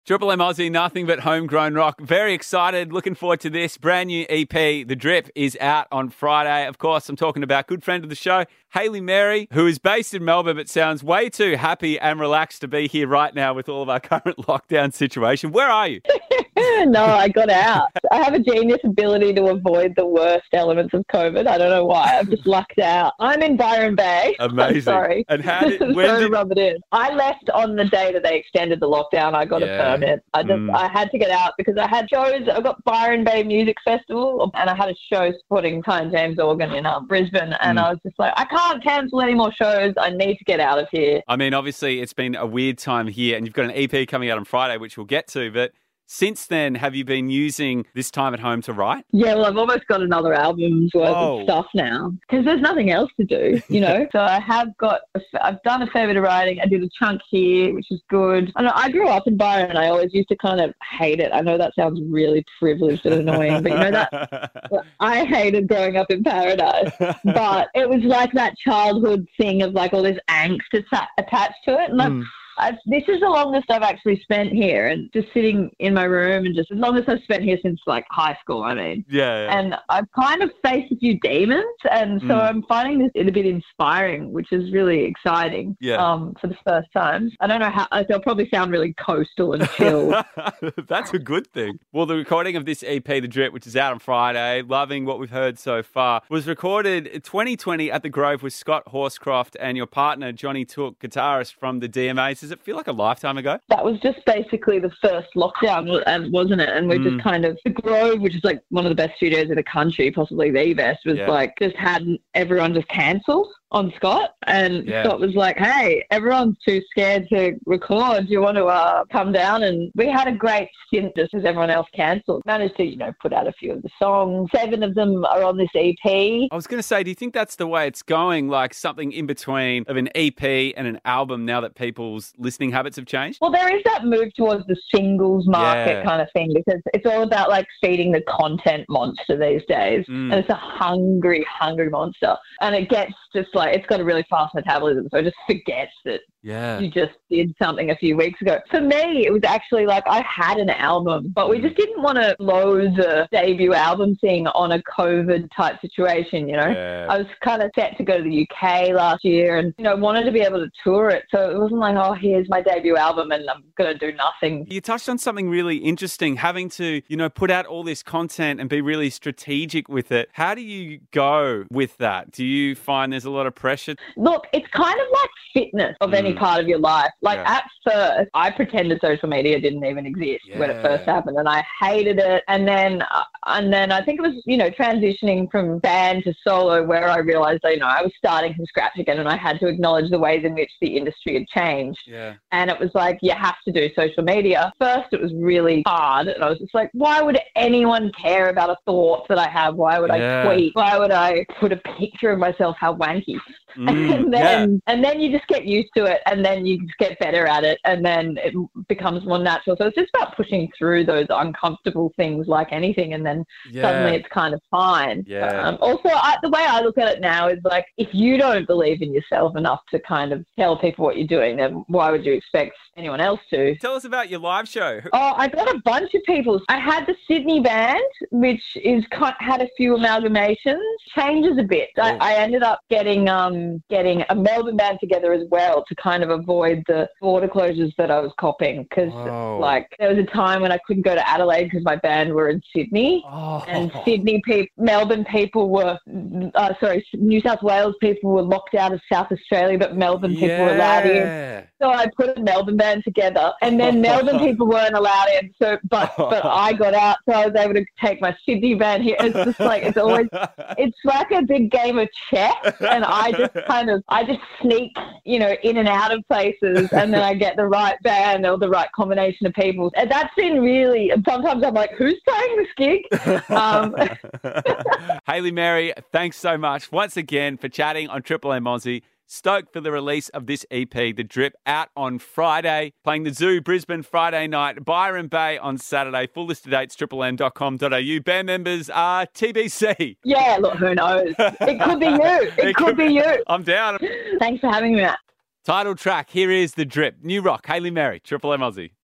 Triple M Aussie, nothing but homegrown rock. Very excited, looking forward to this. Brand new EP, The Drip, is out on Friday. Of course, I'm talking about good friend of the show, Hayley Mary, who is based in Melbourne but sounds way too happy and relaxed to be here right now with all of our current lockdown situation. Where are you? No, I got out. I have a genius ability to avoid the worst elements of COVID. I don't know why. I've just lucked out. I'm in Byron Bay. Amazing. Sorry. And how did, Sorry to rub it in. I left on the day that they extended the lockdown. I got a permit. I had to get out because I had shows. I got Byron Bay Music Festival and I had a show supporting Ty and James Organ in Brisbane. And I was just like, I can't cancel any more shows. I need to get out of here. I mean, obviously, it's been a weird time here and you've got an EP coming out on Friday, which we'll get to. But since then, have you been using this time at home to write? Yeah, well, I've almost got another album's worth of stuff now because there's nothing else to do, you know. So I've done a fair bit of writing. I did a chunk here, which is good. I grew up in Byron and I always used to kind of hate it. I know that sounds really privileged and annoying, but you know that I hated growing up in Paradise. But it was like that childhood thing of like all this angst attached to it. And this is the longest I've actually spent here, and just sitting in my room, and just as long as I've spent here since like high school, I mean. Yeah. And I've kind of faced a few demons, and so I'm finding this a bit inspiring, which is really exciting. For the first time. I don't know how. They'll probably sound really coastal and chill. That's a good thing. Well, the recording of this EP, The Drip, which is out on Friday, loving what we've heard so far, was recorded in 2020 at the Grove with Scott Horscroft and your partner Johnny Took, guitarist from the DMAs. Does it feel like a lifetime ago? That was just basically the first lockdown, wasn't it? And we just kind of, the Grove, which is like one of the best studios in the country, possibly the best, was like just had everyone just cancelled on Scott. And Scott was like, hey, everyone's too scared to record. Do you want to come down? And we had a great stint just as everyone else cancelled. Managed to, you know, put out a few of the songs. 7 of them are on this EP. I was going to say, do you think that's the way it's going? Like something in between of an EP and an album now that people's listening habits have changed? Well, there is that move towards the singles market kind of thing, because it's all about like feeding the content monster these days. And it's a hungry, hungry monster. And it gets just like, it's got a really fast metabolism, so it just forgets that you just did something a few weeks ago. For me, it was actually like I had an album, but we just didn't want to blow the debut album thing on a COVID type situation, you know. I was kind of set to go to the UK last year and, you know, wanted to be able to tour it. So it wasn't like, oh, here's my debut album and I'm going to do nothing. You touched on something really interesting, having to, you know, put out all this content and be really strategic with it. How do you go with that? Do you find there's a lot of pressure? Look, it's kind of like fitness of any part of your life. Like at first, I pretended social media didn't even exist when it first happened, and I hated it. And then I think it was, you know, transitioning from band to solo where I realized, you know, I was starting from scratch again, and I had to acknowledge the ways in which the industry had changed. And it was like, you have to do social media. First, it was really hard, and I was just like, why would anyone care about a thought that I have? Why would I tweet? Why would I put a picture of myself? How wanky. And then you just get used to it, and then you just get better at it, and then it becomes more natural. So it's just about pushing through those uncomfortable things like anything, and then suddenly it's kind of fine. Also, the way I look at it now is like, if you don't believe in yourself enough to kind of tell people what you're doing, then why would you expect anyone else to? Tell us about your live show. Oh, I got a bunch of people. I had the Sydney band, which had a few amalgamations, changes a bit. I ended up getting a Melbourne band together as well to kind of avoid the border closures that I was copying, because like there was a time when I couldn't go to Adelaide because my band were in Sydney, and Melbourne people were New South Wales people were locked out of South Australia, but Melbourne people were allowed in. So I put a Melbourne band together, and then Melbourne people weren't allowed in. So, but I got out, so I was able to take my Sydney band here. It's just like it's like a big game of chess, and I just sneak, you know, in and out of places, and then I get the right band or the right combination of people. And that's been really. Sometimes I'm like, who's playing this gig? Hayley Mary, thanks so much once again for chatting on Triple M Aussie. Stoked for the release of this EP, The Drip, out on Friday. Playing the Zoo, Brisbane, Friday night. Byron Bay on Saturday. Full list of dates, triplem.com.au. Band members are TBC. Yeah, look, who knows? It could be you. It could be you. I'm down. Thanks for having me, Matt. Title track, here is The Drip. New rock, Hayley Mary, Triple M Aussie.